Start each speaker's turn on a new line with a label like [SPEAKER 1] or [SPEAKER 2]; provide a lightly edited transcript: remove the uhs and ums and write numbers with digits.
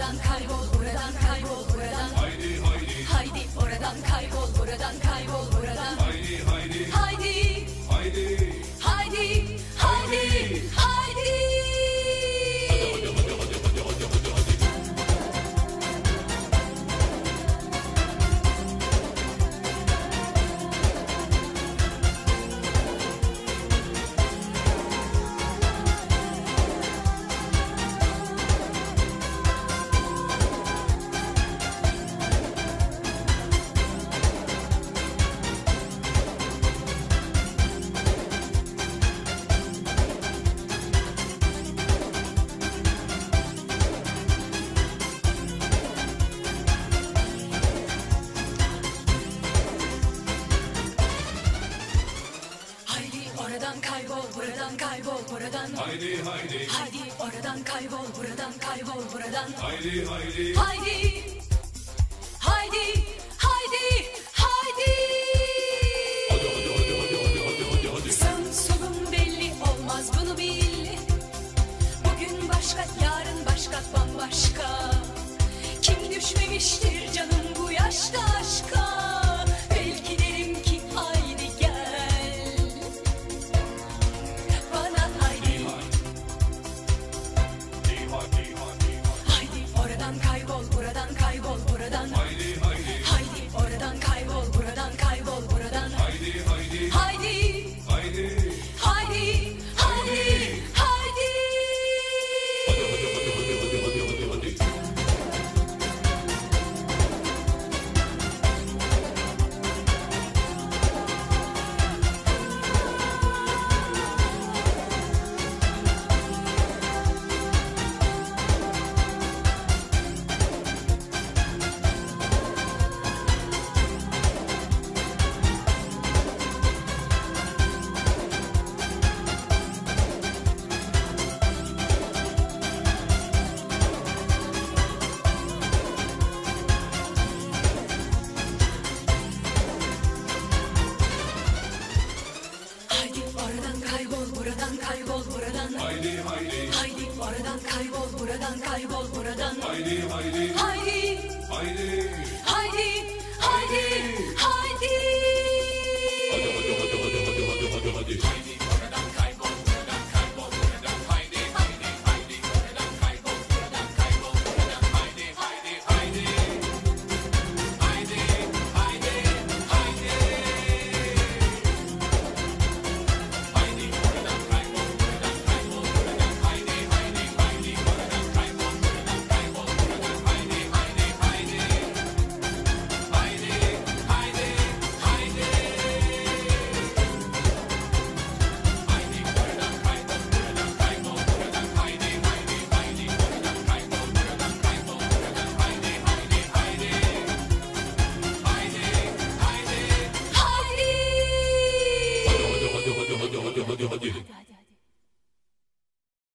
[SPEAKER 1] oradan kaybol, buradan kaybol, buradan. Haydi haydi. Haydi oradan kaybol, buradan kaybol, buradan. Haydi haydi. Haydi. Haydi. Haydi. Haydi. Haydi. Oradan kaybol, buradan kaybol, buradan. Haydi haydi. Haydi oradan kaybol, buradan kaybol, buradan. Haydi haydi. Haydi. Haydi. Haydi. Haydi. Sağın solun belli olmaz, bunu bil. Bugün başka, yarın başka, bambaşka. Kim düşmemiştir canım bu yaşta aşka? Belki derim ki haydi gel. Bana haydi. Haydi oradan kaybol, buradan kaybol, buradan. Haydi haydi. Haydi oradan kaybol, buradan kaybol, buradan. Haydi haydi. Haydi. Haydi. Haydi. Haydi. Haydi. Haydi oradan kaybol, buradan kaybol, buradan. Haydi haydi. Haydi oradan kaybol, buradan kaybol, buradan. Haydi haydi. Haydi. Haydi. Haydi. Haydi. Haydi. Haydi oradan kaybol, buradan kaybol, buradan. Haydi haydi. Haydi oradan kaybol, buradan kaybol, buradan. Haydi haydi. Haydi. Haydi. Haydi. Haydi. Haydi oradan kaybol, buradan kaybol, buradan. Haydi haydi. Haydi oradan kaybol, buradan kaybol, buradan. Haydi haydi. Haydi. Haydi. Haydi. Haydi. Haydi oradan kaybol, buradan kaybol, buradan. Haydi haydi. Haydi oradan kaybol, buradan kaybol, buradan. Haydi haydi. Haydi. Haydi. Haydi. Haydi.
[SPEAKER 2] Hadi hadi hadi hadi hadi hadi.